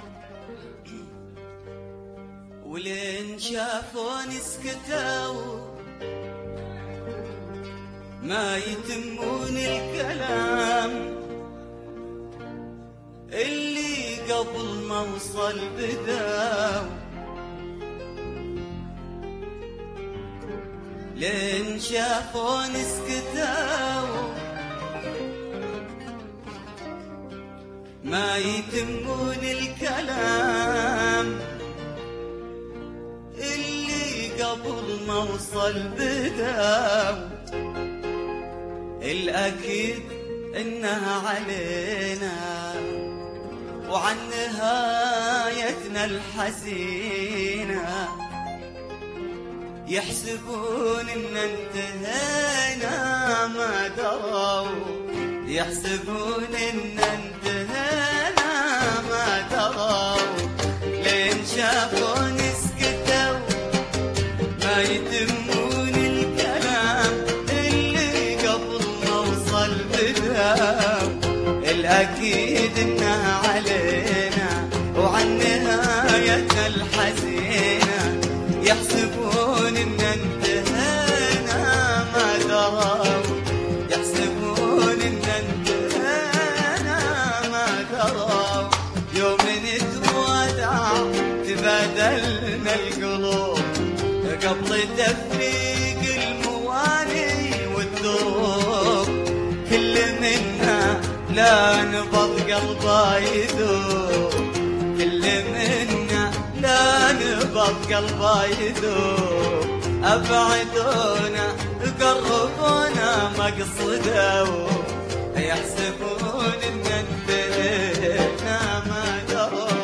ولين شافوني سكتوا ما يتمون الكلام اللي قبل ما وصل بداو. لين شافوني سكتوا ما يتمون الكلام اللي قبل ما وصل بداو. الأكيد إنها علينا وعن نهايتنا الحزينة يحسبون إن انتهينا ما دروا. يحسبون إن انتهينا ما دروا. لين شافوني سكتوا ما يتمون الكلام اللي قبل ما وصل بداو. الأكيد إنها علينا وعن نهايتنا الحزينة يحسبون إن انتهينا ما دروا. يحسبون إن انتهينا ما دروا. يوم نتودع تبادلنا القلوب قبل تفريق المواني والدروب. كل منا لا نبض قلبه يذوب. كل منا لا نبض قلبه يذوب. أبعدونا قربونا مقصدوا. يحسبون إن انتهينا ما دروا.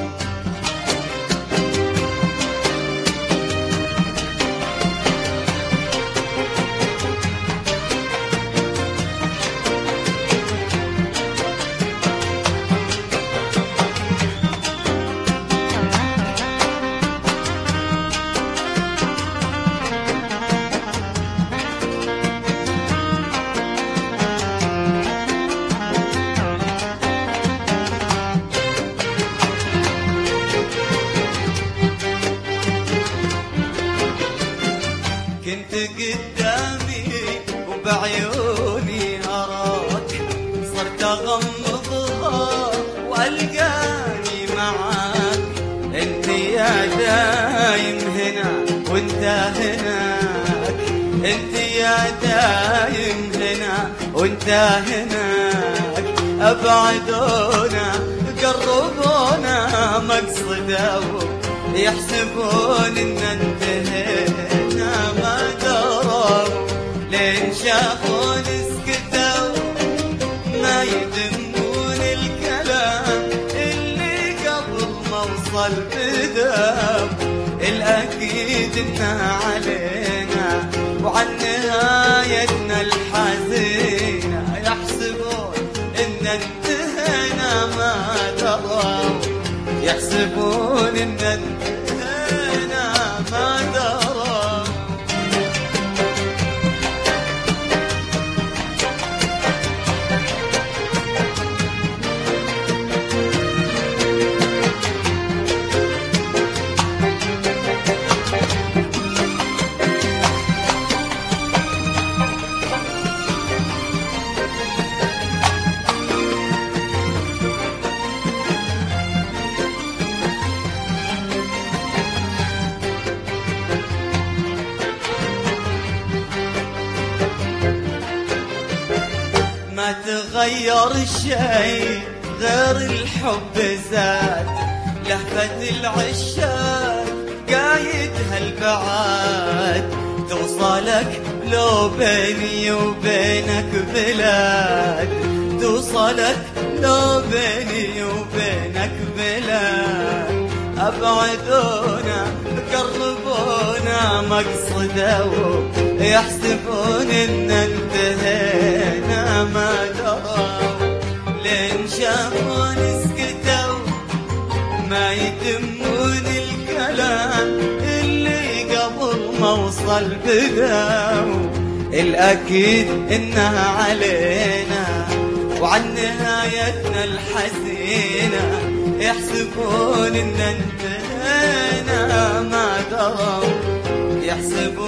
كنت قدامي وبعيوني أراك. صرت أغمضها وألقاني معاك. انت يا دايم هنا وانت هناك. انت يا دايم هنا وانت هناك. أبعدونا قربونا مقصدوا. يحسبون إن انتهينا ما دروا. لين شافوني سكتوا ما يتمون الكلام اللي قبل ما وصل بداو. الأكيد إنها علينا وعن نهايتنا الحزينة يحسبون إن انتهينا ما دروا. يحسبون إن انتهينا ما دروا. ما تغير الشيء غير الحب زاد. لهفة العشاق قايدها البعاد. توصلك لو بيني وبينك بلاد. توصلك لو بيني وبينك بلاد. أبعدونا قربونا مقصدوا. يحسبون إن انتهينا ما دروا. لين شافوني سكتوا ما يتمون الكلام اللي قبل ما وصل بداو. الأكيد إنها علينا وعن نهايتنا الحزينة يحسبون ان انتهينا ما دروا، يحسبون